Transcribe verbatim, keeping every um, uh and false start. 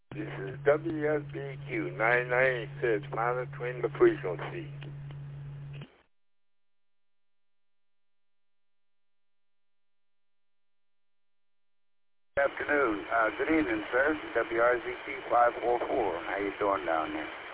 This is W S B Q nine ninety-six, monitoring the frequency. Good afternoon. Uh, good evening, sir. W R Z Q five four four. How you doing down there?